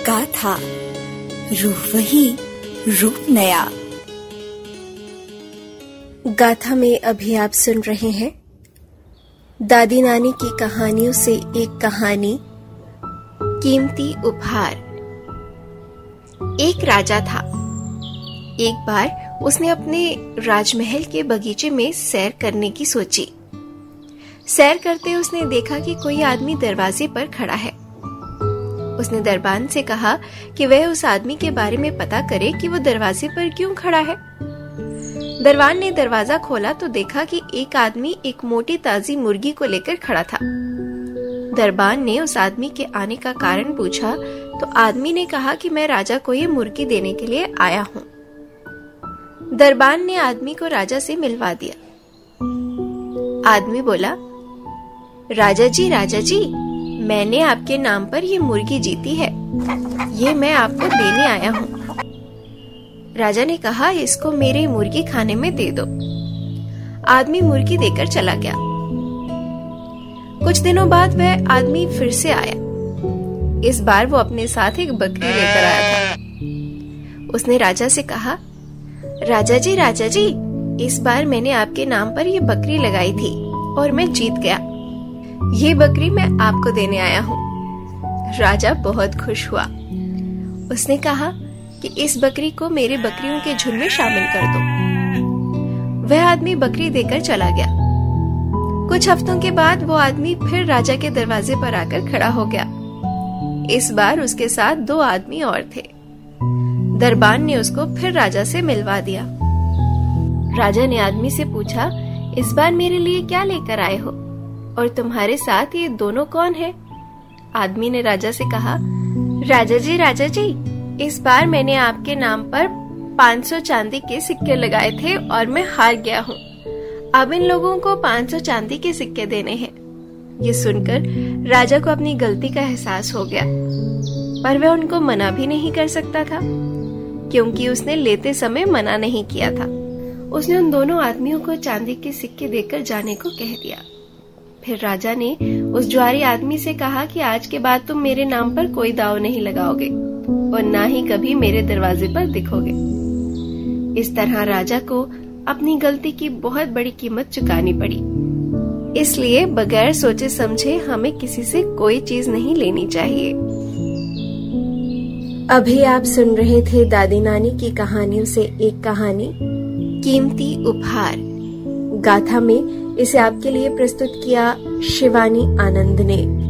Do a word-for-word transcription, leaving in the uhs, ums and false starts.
गाथा, रूह वही, रूप नया। गाथा में अभी आप सुन रहे हैं दादी नानी की कहानियों से एक कहानी, कीमती उपहार। एक राजा था। एक बार उसने अपने राजमहल के बगीचे में सैर करने की सोची। सैर करते उसने देखा कि कोई आदमी दरवाजे पर खड़ा है। उसने दरबान से कहा कि वह उस आदमी के बारे में पता करे कि वो दरवाजे पर क्यों खड़ा है। दरबान ने दरवाजा खोला तो देखा कि एक आदमी एक मोटी ताजी मुर्गी को लेकर खड़ा था। दरबान ने उस आदमी के आने का कारण पूछा तो आदमी ने कहा कि मैं राजा को ये मुर्गी देने के लिए आया हूँ। दरबान ने आदमी को राजा से मिलवा दिया। आदमी बोला, राजा जी राजा जी, मैंने आपके नाम पर ये मुर्गी जीती है, ये मैं आपको देने आया हूँ। राजा ने कहा, इसको मेरे मुर्गी खाने में दे दो। आदमी मुर्गी देकर चला गया। कुछ दिनों बाद वह आदमी फिर से आया। इस बार वो अपने साथ एक बकरी लेकर आया था। उसने राजा से कहा, राजा जी राजा जी, इस बार मैंने आपके नाम पर ये बकरी लगाई थी और मैं जीत गया। ये बकरी मैं आपको देने आया हूँ। राजा बहुत खुश हुआ। उसने कहा कि इस बकरी को मेरे बकरियों के झुंड में शामिल कर दो। वह आदमी बकरी देकर चला गया। कुछ हफ्तों के बाद वो आदमी फिर राजा के दरवाजे पर आकर खड़ा हो गया। इस बार उसके साथ दो आदमी और थे। दरबान ने उसको फिर राजा से मिलवा दिया। राजा ने आदमी से पूछा, इस बार मेरे लिए क्या लेकर आए हो और तुम्हारे साथ ये दोनों कौन है? आदमी ने राजा से कहा, राजा जी राजा जी, इस बार मैंने आपके नाम पर पाँच सौ चांदी के सिक्के लगाए थे और मैं हार गया हूँ। अब इन लोगों को पाँच सौ चांदी के सिक्के देने हैं। ये सुनकर राजा को अपनी गलती का एहसास हो गया, पर वह उनको मना भी नहीं कर सकता था क्योंकि उसने लेते समय मना नहीं किया था। उसने उन दोनों आदमियों को चांदी के सिक्के देकर जाने को कह दिया। फिर राजा ने उस जुआरी आदमी से कहा कि आज के बाद तुम मेरे नाम पर कोई दाव नहीं लगाओगे और ना ही कभी मेरे दरवाजे पर दिखोगे। इस तरह राजा को अपनी गलती की बहुत बड़ी कीमत चुकानी पड़ी। इसलिए बगैर सोचे समझे हमें किसी से कोई चीज नहीं लेनी चाहिए। अभी आप सुन रहे थे दादी नानी की कहानियों से एक कहानी, कीमती उपहार। गाथा में इसे आपके लिए प्रस्तुत किया शिवानी आनंद ने।